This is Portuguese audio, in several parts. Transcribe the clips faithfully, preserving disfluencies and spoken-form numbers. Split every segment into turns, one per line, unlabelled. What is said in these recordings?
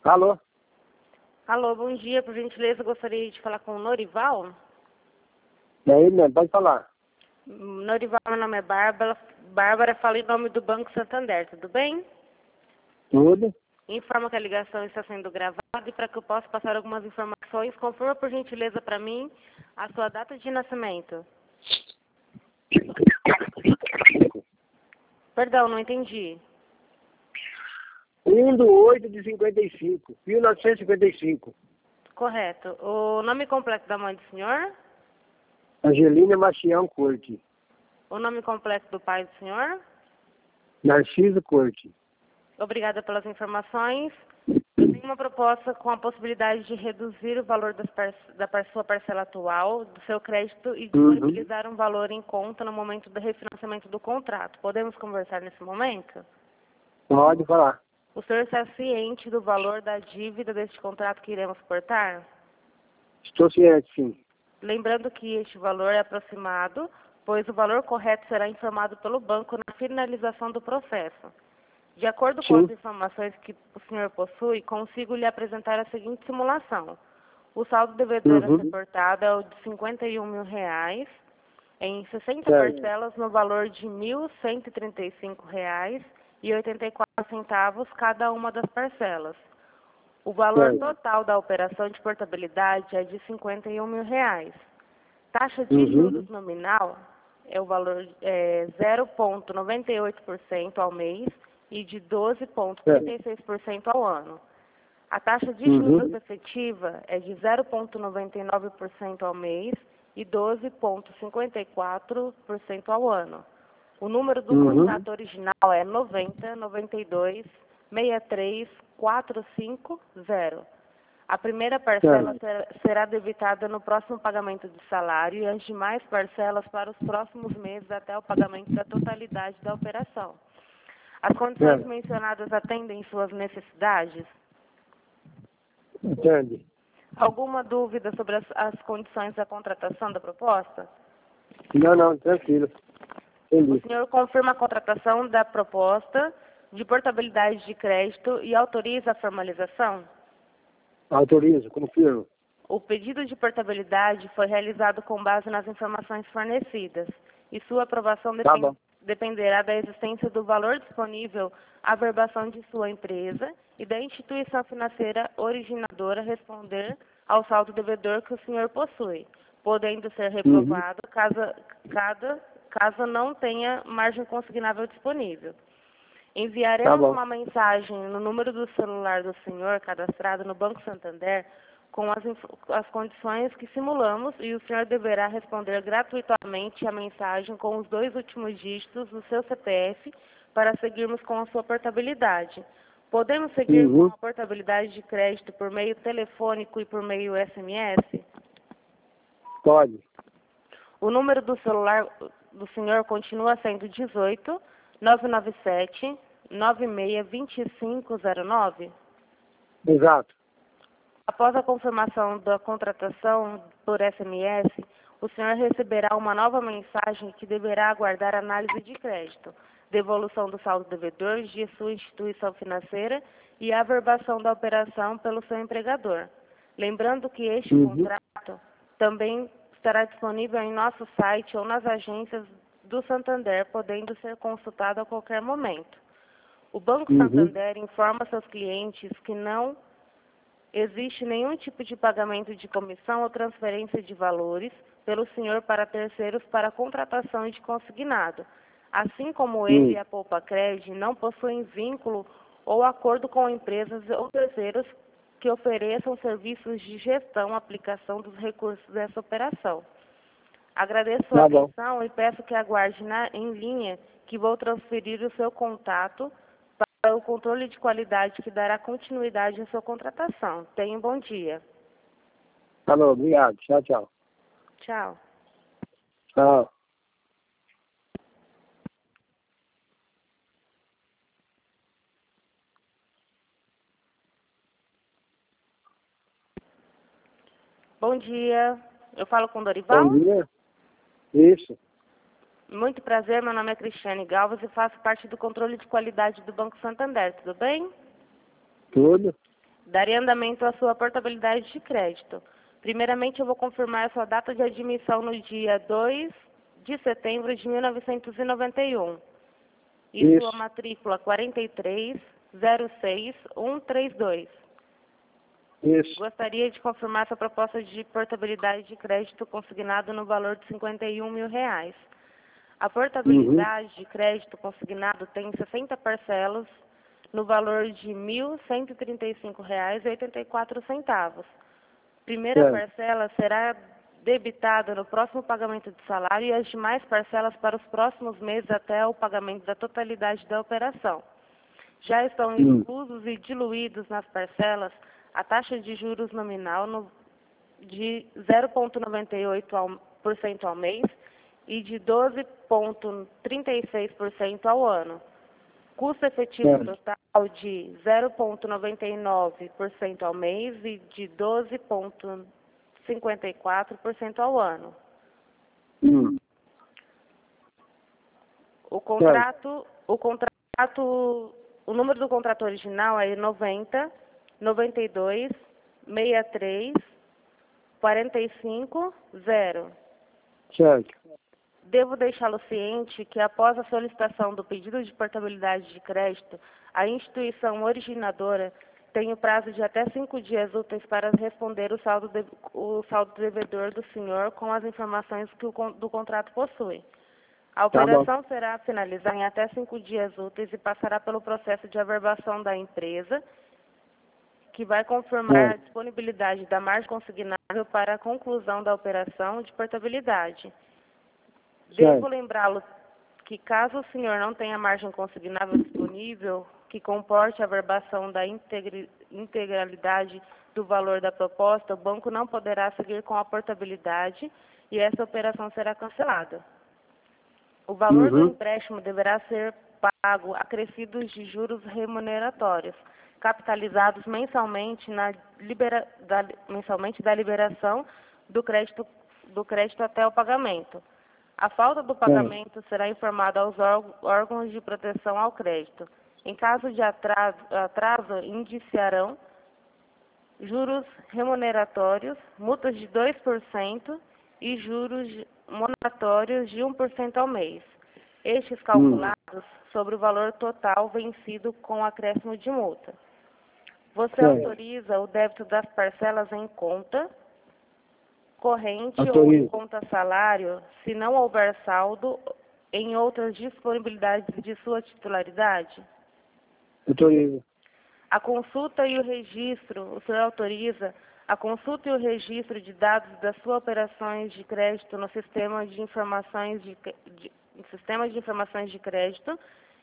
Alô?
Alô, bom dia. Por gentileza, gostaria de falar com o Norival.
É ele mesmo, pode falar.
Norival, meu nome é Bárbara. Bárbara, fala em nome do Banco Santander, tudo bem?
Tudo?
Informa que a ligação está sendo gravada e para que eu possa passar algumas informações, confirma por gentileza para mim a sua data de nascimento. Perdão, não entendi.
um do oito de cinquenta e cinco, mil novecentos e cinquenta e cinco.
Correto. O nome completo da mãe do senhor?
Angelina Macião Corte.
O nome completo do pai do senhor?
Narciso Corte.
Obrigada pelas informações. Eu tenho uma proposta com a possibilidade de reduzir o valor das par da par sua parcela atual, do seu crédito e disponibilizar um valor em conta no momento do refinanciamento do contrato. Podemos conversar nesse momento?
Pode falar.
O senhor está ciente do valor da dívida deste contrato que iremos suportar?
Estou ciente, sim.
Lembrando que este valor é aproximado, pois o valor correto será informado pelo banco na finalização do processo. De acordo com
Sim.
as informações que o senhor possui, consigo lhe apresentar a seguinte simulação. O saldo devedor a
Uhum.
ser portado é o de cinquenta e um mil reais, em sessenta
Certo.
parcelas no valor de mil cento e trinta e cinco reais e oitenta e quatro centavos cada uma das parcelas. O valor
Certo.
total da operação de portabilidade é de cinquenta e um mil reais. Taxa de
Uhum.
juros nominal é o valor é, zero vírgula noventa e oito por cento ao mês e de doze vírgula trinta e seis por cento ao ano. A taxa de
Uhum.
juros efetiva é de zero vírgula noventa e nove por cento ao mês e doze vírgula cinquenta e quatro por cento ao ano. O número do
Uhum.
contrato original é noventa, noventa e dois, sessenta e três, quatrocentos e cinquenta. A primeira parcela será, será debitada no próximo pagamento de salário e as demais parcelas para os próximos meses até o pagamento da totalidade da operação. As condições
Certo.
mencionadas atendem suas necessidades?
Entende?
Alguma dúvida sobre as, as condições da contratação da proposta?
Não, não, tranquilo.
O
Entendi.
senhor confirma a contratação da proposta de portabilidade de crédito e autoriza a formalização?
Autorizo, confirmo.
O pedido de portabilidade foi realizado com base nas informações fornecidas e sua aprovação
Tá
depend
bom.
dependerá da existência do valor disponível à verbação de sua empresa e da instituição financeira originadora responder ao saldo devedor que o senhor possui, podendo ser reprovado caso, caso, caso não tenha margem consignável disponível. Enviaremos
Tá bom.
uma mensagem no número do celular do senhor cadastrado no Banco Santander com as, as condições que simulamos e o senhor deverá responder gratuitamente a mensagem com os dois últimos dígitos do seu C P F para seguirmos com a sua portabilidade. Podemos seguir
Uhum.
com a portabilidade de crédito por meio telefônico e por meio S M S?
Pode.
O número do celular do senhor continua sendo dezoito, nove nove sete, nove seis dois cinco zero nove?
Exato.
Após a confirmação da contratação por S M S, o senhor receberá uma nova mensagem que deverá aguardar análise de crédito, devolução do saldo devedor de sua instituição financeira e averbação da operação pelo seu empregador. Lembrando que este
Uhum.
contrato também estará disponível em nosso site ou nas agências do Santander, podendo ser consultado a qualquer momento. O Banco
Uhum.
Santander informa seus clientes que não existe nenhum tipo de pagamento de comissão ou transferência de valores pelo senhor para terceiros para contratação de consignado. Assim como ele e a Poupa Cred não possuem vínculo ou acordo com empresas ou terceiros que ofereçam serviços de gestão, aplicação dos recursos dessa operação. Agradeço a
Tá bom.
atenção e peço que aguarde na, em linha que vou transferir o seu contato para o controle de qualidade que dará continuidade à sua contratação. Tenha um bom dia.
Falou, obrigado. Tchau, tchau.
Tchau.
Tchau.
Bom dia. Eu falo com Dorival?
Bom dia. Isso.
Muito prazer, meu nome é Cristiane Galvas e faço parte do controle de qualidade do Banco Santander, tudo bem?
Tudo.
Daria andamento à sua portabilidade de crédito. Primeiramente, eu vou confirmar a sua data de admissão no dia dois de setembro de mil novecentos e noventa e um. E
Isso.
sua matrícula quarenta e três zero seis um três dois.
Isso.
Gostaria de confirmar sua proposta de portabilidade de crédito consignado no valor de cinquenta e um mil reais. A portabilidade uhum. de crédito consignado tem sessenta parcelas no valor de mil cento e trinta e cinco reais e oitenta e quatro centavos. Primeira é. parcela será debitada no próximo pagamento de salário e as demais parcelas para os próximos meses até o pagamento da totalidade da operação. Já estão hum. inclusos e diluídos nas parcelas a taxa de juros nominal no, de zero vírgula noventa e oito por cento ao mês e de doze vírgula trinta e seis por cento ao ano. Custo efetivo é. total de zero vírgula noventa e nove por cento ao mês e de doze vírgula cinquenta e quatro por cento ao ano.
Hum.
O contrato, o contrato, o número do contrato original é noventa, noventa e dois, sessenta e três, quarenta e cinco, zero.
Certo.
Devo deixá-lo ciente que, após a solicitação do pedido de portabilidade de crédito, a instituição originadora tem o prazo de até cinco dias úteis para responder o saldo, de, o saldo devedor do senhor com as informações que o do contrato possui. A operação tá será finalizada em até cinco dias úteis e passará pelo processo de averbação da empresa, que vai confirmar é. a disponibilidade da margem consignável para a conclusão da operação de portabilidade. Devo lembrá-lo que, caso o senhor não tenha margem consignável disponível, que comporte a averbação da integri, integralidade do valor da proposta, o banco não poderá seguir com a portabilidade e essa operação será cancelada. O valor uhum. do empréstimo deverá ser pago acrescidos de juros remuneratórios, capitalizados mensalmente, na libera, da, mensalmente da liberação do crédito, do crédito até o pagamento. A falta do pagamento Sim. será informada aos órgãos de proteção ao crédito. Em caso de atraso, atraso indiciarão juros remuneratórios, multas de dois por cento e juros moratórios de um por cento ao mês. Estes calculados hum. sobre o valor total vencido com acréscimo de multa. Você Sim. autoriza o débito das parcelas em conta corrente Autoriza. ou em conta salário, se não houver saldo em outras disponibilidades de sua titularidade?
Autoriza.
A consulta e o registro, o senhor autoriza a consulta e o registro de dados das suas operações de crédito no sistema de informações de, de, sistema de informações de crédito,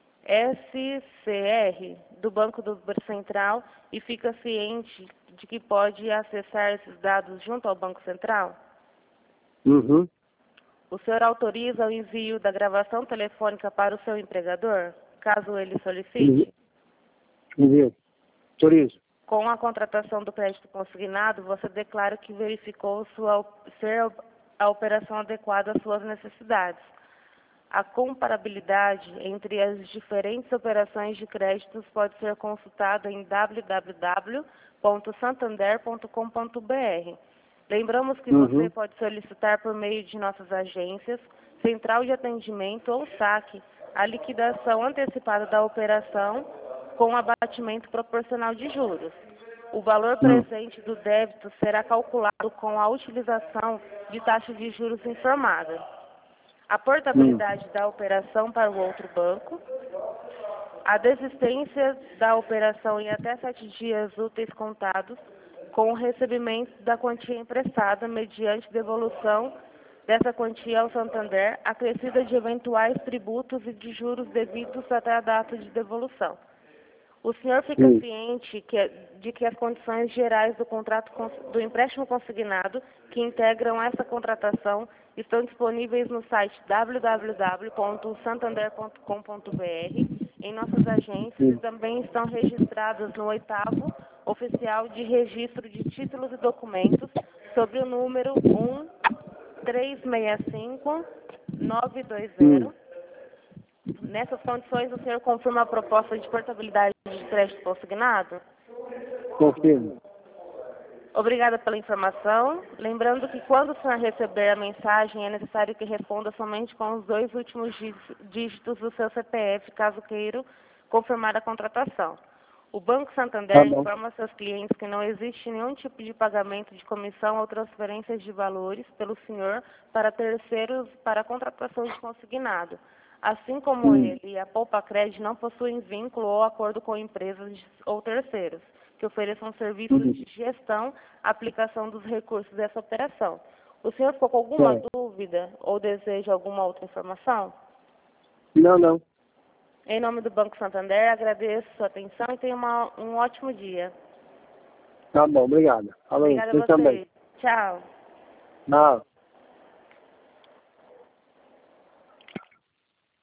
S C R, do Banco do Central, e fica ciente de que pode acessar esses dados junto ao Banco Central?
Uhum.
O senhor autoriza o envio da gravação telefônica para o seu empregador, caso ele solicite?
Uhum. Autorizo.
Com a contratação do crédito consignado, você declara que verificou sua, ser a operação adequada às suas necessidades. A comparabilidade entre as diferentes operações de créditos pode ser consultada em w w w ponto santander ponto com ponto b r. Lembramos que uhum. você pode solicitar por meio de nossas agências, central de atendimento ou saque, a liquidação antecipada da operação com abatimento proporcional de juros. O valor presente do débito será calculado com a utilização de taxa de juros informada. A portabilidade hum. da operação para o outro banco, a desistência da operação em até sete dias úteis contados, com o recebimento da quantia emprestada mediante devolução dessa quantia ao Santander, acrescida de eventuais tributos e de juros devidos até a data de devolução. O senhor fica hum. ciente que, de que as condições gerais do contrato do empréstimo consignado que integram essa contratação estão disponíveis no site w w w ponto santander ponto com ponto b r, em nossas agências, e também estão registradas no oitavo Oficial de Registro de Títulos e Documentos, sob o número um três seis cinco nove dois zero. Nessas condições, o senhor confirma a proposta de portabilidade de crédito consignado?
Confirmo.
Obrigada pela informação. Lembrando que quando o senhor receber a mensagem, é necessário que responda somente com os dois últimos dígitos do seu C P F, caso queira confirmar a contratação. O Banco Santander
Tá bom.
informa seus clientes que não existe nenhum tipo de pagamento de comissão ou transferências de valores pelo senhor para terceiros para a contratação de consignado. Assim como
Hum.
ele e a Poupa Cred não possuem vínculo ou acordo com empresas ou terceiros que ofereçam serviços
Uhum.
de gestão, aplicação dos recursos dessa operação. O senhor ficou com alguma
Certo.
dúvida ou deseja alguma outra informação?
Não, não.
Em nome do Banco Santander, agradeço sua atenção e tenha uma, um ótimo dia.
Tá bom, obrigado. Alô,
Obrigada
você
a
também.
você. Tchau.
Não.